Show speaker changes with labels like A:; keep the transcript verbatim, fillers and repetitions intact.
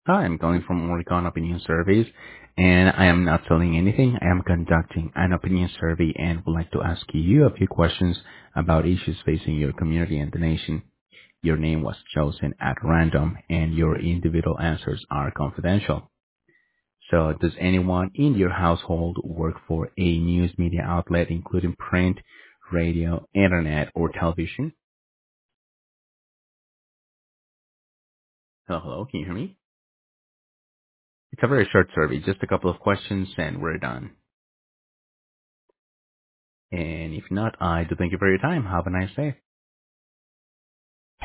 A: Hi, I'm calling from Oricon Opinion Surveys, and I am not selling anything. I am conducting an opinion survey and would like to ask you a few questions about issues facing your community and the nation. Your name was chosen at random, and your individual answers are confidential. So, does anyone in your household work for a news media outlet, including print, radio, internet, or television? Hello, hello, can you hear me? It's a very short survey, just a couple of questions, and we're done. And if not, I do thank you for your time. Have a nice day.